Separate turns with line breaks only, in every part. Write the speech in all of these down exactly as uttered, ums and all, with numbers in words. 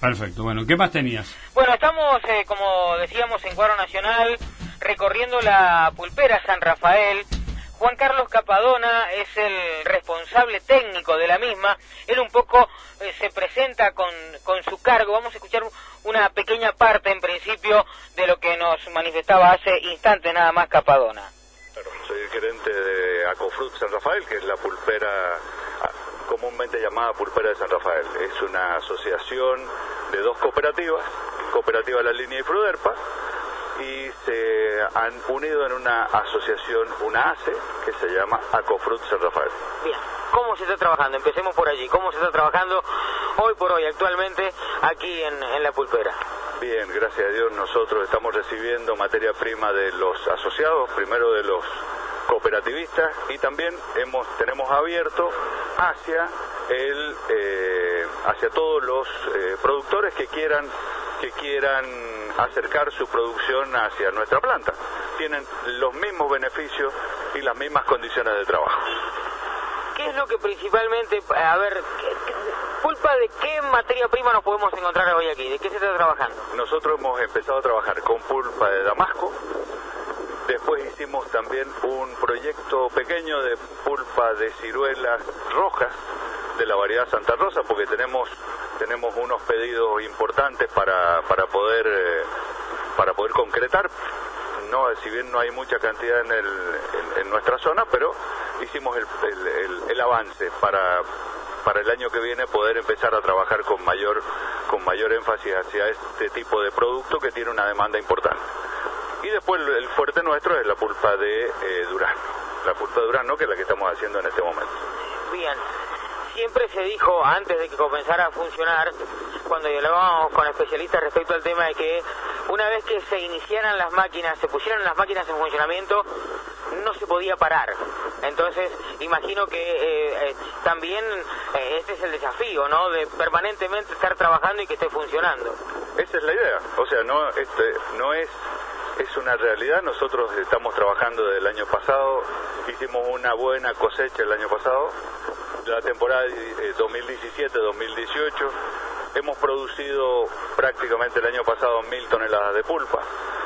Perfecto, bueno, ¿qué más tenías?
Bueno, estamos, eh, como decíamos, en Cuadro Nacional, recorriendo la pulpera San Rafael. Juan Carlos Capadona es el responsable técnico de la misma. Él un poco eh, se presenta con, con su cargo. Vamos a escuchar una pequeña parte, en principio, de lo que nos manifestaba hace instantes nada más Capadona.
Claro, soy el gerente de Acofrut San Rafael, que es la pulpera comúnmente llamada Pulpera de San Rafael. Es una asociación de dos cooperativas, Cooperativa La Línea y Fruderpa, y se han unido en una asociación, una A C E, que se llama Acofrut San Rafael.
Bien, ¿cómo se está trabajando? Empecemos por allí. ¿Cómo se está trabajando hoy por hoy, actualmente, aquí en, en la pulpera?
Bien, gracias a Dios nosotros estamos recibiendo materia prima de los asociados, primero de los cooperativistas, y también hemos tenemos abierto hacia el eh, hacia todos los eh, productores que quieran que quieran acercar su producción hacia nuestra planta. Tienen los mismos beneficios y las mismas condiciones de trabajo.
¿Qué es lo que principalmente, a ver, ¿qué, pulpa de qué materia prima nos podemos encontrar hoy aquí? ¿De qué se está trabajando?
Nosotros hemos empezado a trabajar con pulpa de damasco. Después hicimos también un proyecto pequeño de pulpa de ciruelas rojas de la variedad Santa Rosa, porque tenemos tenemos unos pedidos importantes para para poder eh, para poder concretar. No, si bien no hay mucha cantidad en el en, en nuestra zona, pero hicimos el, el, el, el avance para para el año que viene poder empezar a trabajar con mayor con mayor énfasis hacia este tipo de producto que tiene una demanda importante. Y después el fuerte nuestro es la pulpa de eh, durazno, la pulpa de durazno, que es la que estamos haciendo en este momento.
Bien, siempre se dijo antes de que comenzara a funcionar, cuando hablábamos con especialistas respecto al tema de que una vez que se iniciaran las máquinas, se pusieran las máquinas en funcionamiento, no se podía parar. Entonces, imagino que eh, eh, también eh, este es el desafío, ¿no? De permanentemente estar trabajando y que esté funcionando.
Esa es la idea, o sea, no, este, no es... Es una realidad. Nosotros estamos trabajando desde el año pasado, hicimos una buena cosecha el año pasado, la temporada dos mil diecisiete dos mil dieciocho, hemos producido prácticamente el año pasado mil toneladas de pulpa,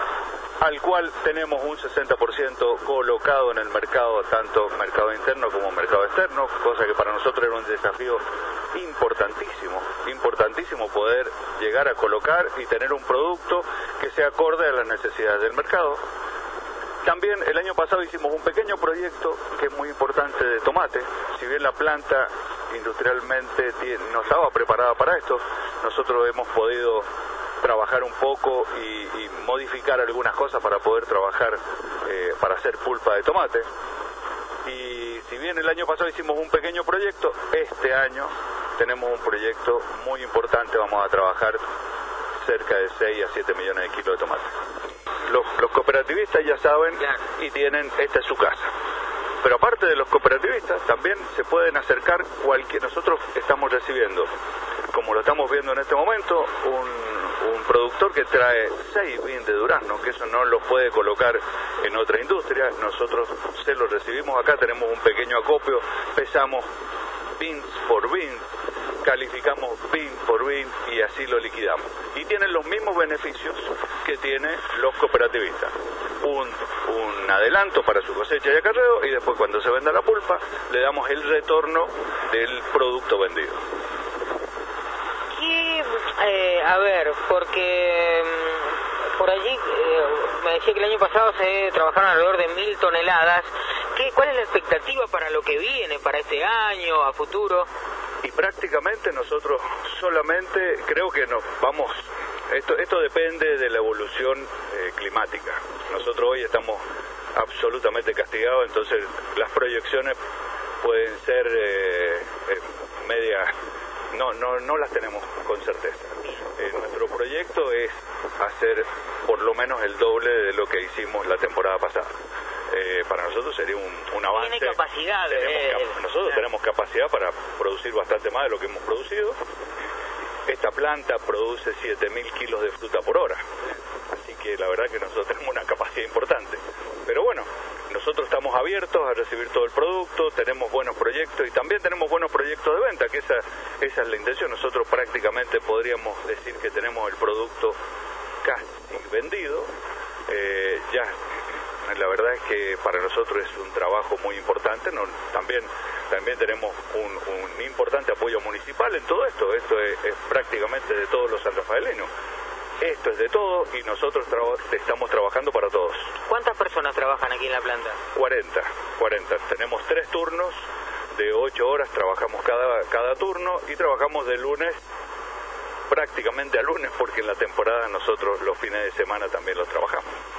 al cual tenemos un sesenta por ciento colocado en el mercado, tanto mercado interno como mercado externo, cosa que para nosotros era un desafío importantísimo, importantísimo poder llegar a colocar y tener un producto que sea acorde a las necesidades del mercado. También el año pasado hicimos un pequeño proyecto que es muy importante de tomate. Si bien la planta industrialmente no estaba preparada para esto, nosotros hemos podido trabajar un poco y, y modificar algunas cosas para poder trabajar, eh, para hacer pulpa de tomate. Y si bien el año pasado hicimos un pequeño proyecto, este año tenemos un proyecto muy importante. Vamos a trabajar cerca de seis a siete millones de kilos de tomate. Los, los cooperativistas ya saben y tienen, esta es su casa. Pero aparte de los cooperativistas, también se pueden acercar cualquier... Nosotros estamos recibiendo, como lo estamos viendo en este momento, un, un productor que trae seis bins de durazno, que eso no lo puede colocar en otra industria. Nosotros se lo recibimos acá, tenemos un pequeño acopio, pesamos bins por bins, calificamos bin por bin y así lo liquidamos. Y tienen los mismos beneficios que tienen los cooperativistas. Un, un adelanto para su cosecha y acarreo, y después cuando se venda la pulpa le damos el retorno del producto vendido.
Y, eh, a ver, porque mm, por allí eh, me decía que el año pasado se trabajaron alrededor de mil toneladas. ¿Qué, ¿Cuál es la expectativa para lo que viene, para este año, a futuro?
Y prácticamente nosotros solamente creo que nos vamos, esto esto depende de la evolución eh, climática. Nosotros hoy estamos absolutamente castigados, entonces las proyecciones pueden ser eh, eh, medias, no, no, no las tenemos con certeza. Eh, nuestro proyecto es hacer por lo menos el doble de lo que hicimos la temporada pasada. Eh, para nosotros sería un, un avance.
Tiene capacidad.
Tenemos,
Eh,
nosotros tenemos capacidad para producir bastante más de lo que hemos producido. Esta planta produce siete mil kilos de fruta por hora. Así que la verdad que nosotros tenemos una capacidad importante. Pero bueno, nosotros estamos abiertos a recibir todo el producto, tenemos buenos proyectos y también tenemos buenos proyectos de venta, que esa, esa es la intención. Nosotros prácticamente podríamos decir que tenemos el producto casi vendido. Eh, ya, la verdad es que para nosotros es un trabajo muy importante. No, también, también tenemos un, un importante apoyo municipal en todo esto. Esto es, es prácticamente de todos los sanrafaelinos. Esto es de todo y nosotros traba estamos trabajando para todos.
¿Cuántas personas trabajan aquí en la planta?
cuarenta, cuarenta. Tenemos tres turnos de ocho horas, trabajamos cada, cada turno y trabajamos de lunes prácticamente a lunes porque en la temporada nosotros los fines de semana también los trabajamos.